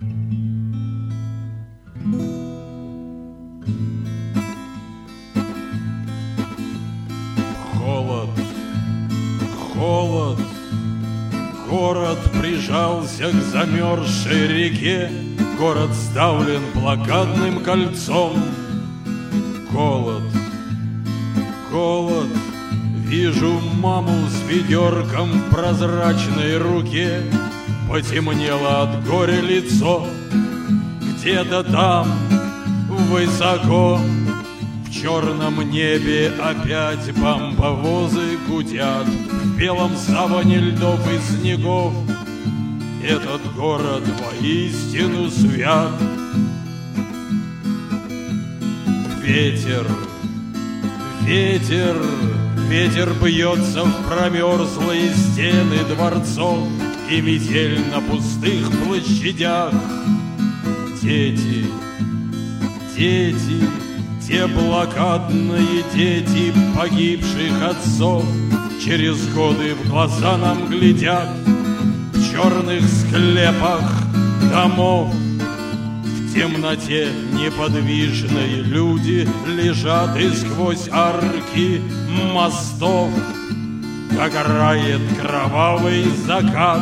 Холод, холод, город прижался к замерзшей реке, город сдавлен блокадным кольцом. Голод, голод, вижу маму с ведерком в прозрачной руке, потемнело от горя лицо. Где-то там, высоко, в черном небе опять бомбовозы гудят, в белом саване льдов и снегов. Этот город воистину свят. Ветер, ветер, ветер бьется в промерзлые стены дворцов, и метель на пустых площадях. Дети, дети, те блокадные дети погибших отцов через годы в глаза нам глядят. В черных склепах домов, в темноте неподвижные люди лежат, и сквозь арки мостов догорает кровавый закат.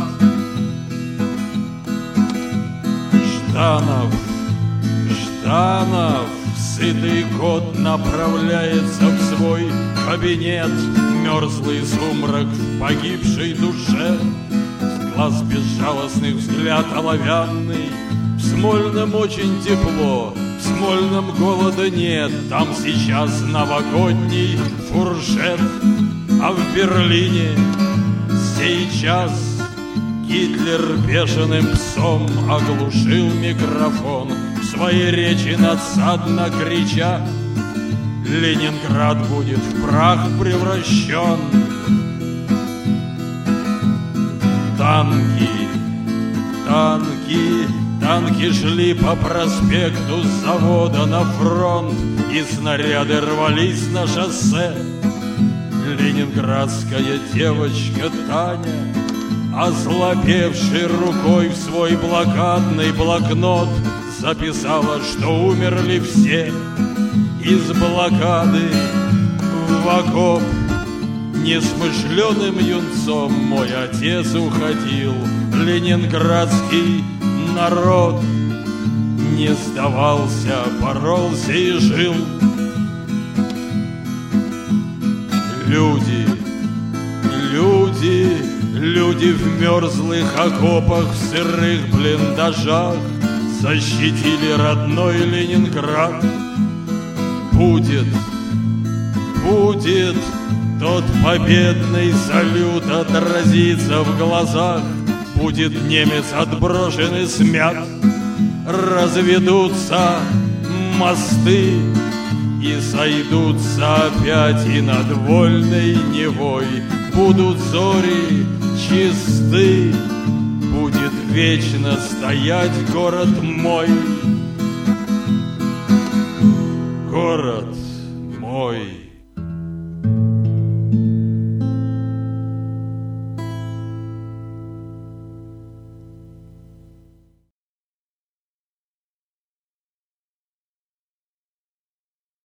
Жданов, Жданов, сытый кот направляется в свой кабинет. Мерзлый сумрак в погибшей душе, с глаз безжалостных взгляд оловянный. В Смольном очень тепло, в Смольном голода нет, там сейчас новогодний фуршет. А в Берлине сейчас Гитлер бешеным псом оглушил микрофон, в своей речи надсадно крича: Ленинград будет в прах превращен. Танки, танки, танки шли по проспекту с завода на фронт, и снаряды рвались на шоссе. Ленинградская девочка Таня, ослабевшей рукой в свой блокадный блокнот, записала, что умерли все. Из блокады в окоп несмышленым юнцом мой отец уходил. Ленинградский народ не сдавался, боролся и жил. Люди, люди, люди в мерзлых окопах, в сырых блиндажах защитили родной Ленинград. Будет, будет тот победный салют отразится в глазах, будет немец отброшен и смят. Разведутся мосты и сойдутся опять, и над вольной Невой будут зори чисты, будет вечно стоять город мой. Город мой.